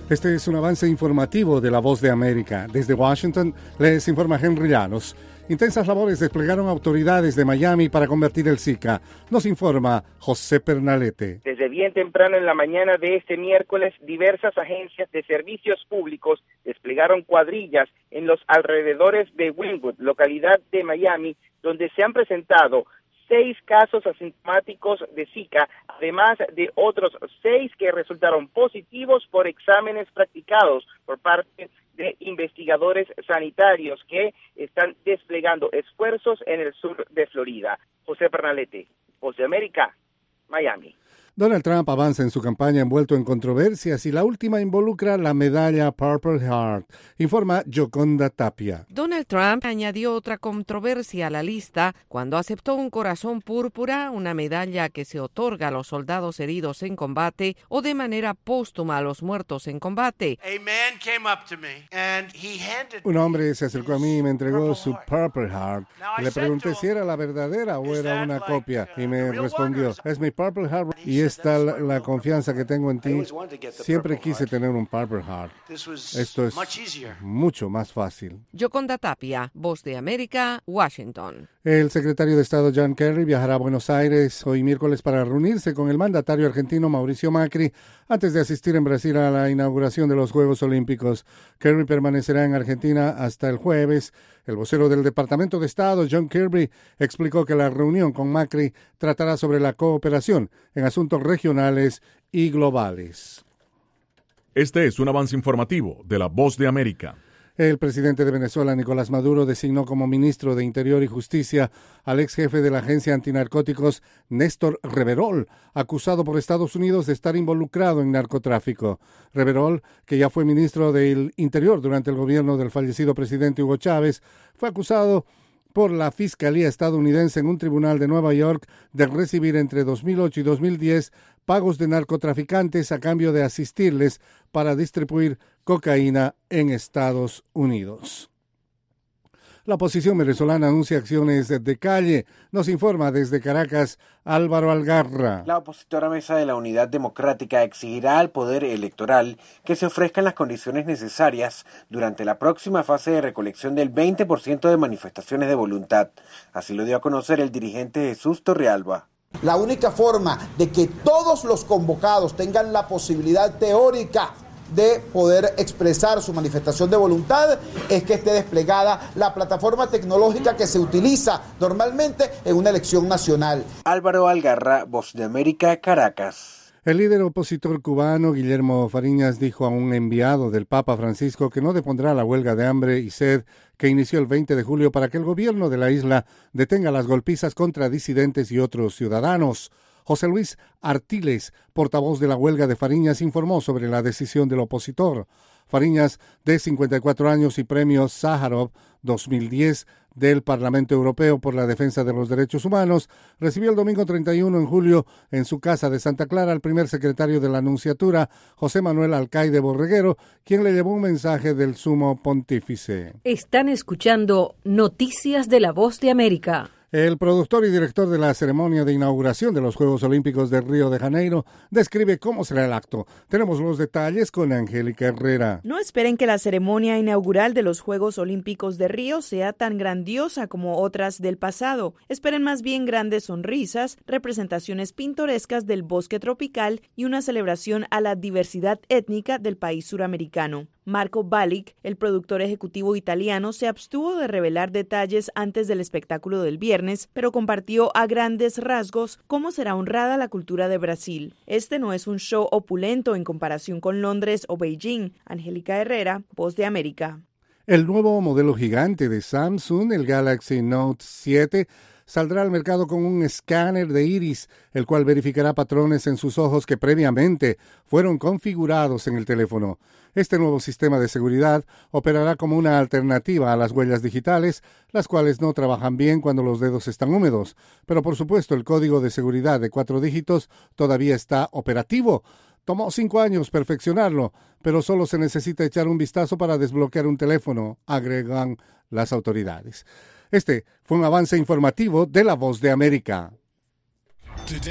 Este es un avance informativo de La Voz de América. Desde Washington les informa Henry Llanos. Intensas labores desplegaron autoridades de Miami para convertir el Zika. Nos informa José Pernalete. Desde bien temprano en la mañana de este miércoles, diversas agencias de servicios públicos desplegaron cuadrillas en los alrededores de Wynwood, localidad de Miami, donde se han presentado 6 casos asintomáticos de Zika, además de otros 6 que resultaron positivos por exámenes practicados por parte de investigadores sanitarios que están desplegando esfuerzos en el sur de Florida. José Pernalete, Voz de América, Miami. Donald Trump avanza en su campaña envuelto en controversias y la última involucra la medalla Purple Heart, informa Yoconda Tapia. Donald Trump añadió otra controversia a la lista cuando aceptó un corazón púrpura, una medalla que se otorga a los soldados heridos en combate o de manera póstuma a los muertos en combate. Un hombre se acercó a mí y me entregó su Purple Heart. Le pregunté si era la verdadera o era una copia y me respondió, es mi Purple Heart y está la confianza que tengo en ti. Siempre quise tener un Purple Heart. Esto es mucho más fácil. Yoconda Tapia, Voz de América, Washington. El secretario de Estado John Kerry viajará a Buenos Aires hoy miércoles para reunirse con el mandatario argentino Mauricio Macri antes de asistir en Brasil a la inauguración de los Juegos Olímpicos. Kerry permanecerá en Argentina hasta el jueves. El vocero del Departamento de Estado, John Kirby, explicó que la reunión con Macri tratará sobre la cooperación en asuntos regionales y globales. Este es un avance informativo de La Voz de América. El presidente de Venezuela, Nicolás Maduro, designó como ministro de Interior y Justicia al ex jefe de la agencia antinarcóticos, Néstor Reverol, acusado por Estados Unidos de estar involucrado en narcotráfico. Reverol, que ya fue ministro del Interior durante el gobierno del fallecido presidente Hugo Chávez, fue acusado por la Fiscalía estadounidense en un tribunal de Nueva York de recibir entre 2008 y 2010 pagos de narcotraficantes a cambio de asistirles para distribuir cocaína en Estados Unidos. La oposición venezolana anuncia acciones de calle. Nos informa desde Caracas Álvaro Algarra. La opositora Mesa de la Unidad Democrática exigirá al Poder Electoral que se ofrezcan las condiciones necesarias durante la próxima fase de recolección del 20% de manifestaciones de voluntad. Así lo dio a conocer el dirigente Jesús Torrealba. La única forma de que todos los convocados tengan la posibilidad teórica de poder expresar su manifestación de voluntad es que esté desplegada la plataforma tecnológica que se utiliza normalmente en una elección nacional. Álvaro Algarra, Voz de América, Caracas. El líder opositor cubano, Guillermo Fariñas, dijo a un enviado del Papa Francisco que no depondrá la huelga de hambre y sed que inició el 20 de julio para que el gobierno de la isla detenga las golpizas contra disidentes y otros ciudadanos. José Luis Artiles, portavoz de la huelga de Fariñas, informó sobre la decisión del opositor. Fariñas, de 54 años y premio Sájarov 2010 del Parlamento Europeo por la Defensa de los Derechos Humanos, recibió el domingo 31 de julio en su casa de Santa Clara al primer secretario de la Nunciatura, José Manuel Alcaide Borreguero, quien le llevó un mensaje del Sumo Pontífice. Están escuchando Noticias de la Voz de América. El productor y director de la ceremonia de inauguración de los Juegos Olímpicos de Río de Janeiro describe cómo será el acto. Tenemos los detalles con Angélica Herrera. No esperen que la ceremonia inaugural de los Juegos Olímpicos de Río sea tan grandiosa como otras del pasado. Esperen más bien grandes sonrisas, representaciones pintorescas del bosque tropical y una celebración a la diversidad étnica del país suramericano. Marco Balic, el productor ejecutivo italiano, se abstuvo de revelar detalles antes del espectáculo del viernes, pero compartió a grandes rasgos cómo será honrada la cultura de Brasil. Este no es un show opulento en comparación con Londres o Beijing. Angélica Herrera, Voz de América. El nuevo modelo gigante de Samsung, el Galaxy Note 7, saldrá al mercado con un escáner de iris, el cual verificará patrones en sus ojos que previamente fueron configurados en el teléfono. Este nuevo sistema de seguridad operará como una alternativa a las huellas digitales, las cuales no trabajan bien cuando los dedos están húmedos. Pero por supuesto el código de seguridad de 4 dígitos todavía está operativo. Tomó 5 años perfeccionarlo, pero solo se necesita echar un vistazo para desbloquear un teléfono, agregan las autoridades. Este fue un avance informativo de La Voz de América.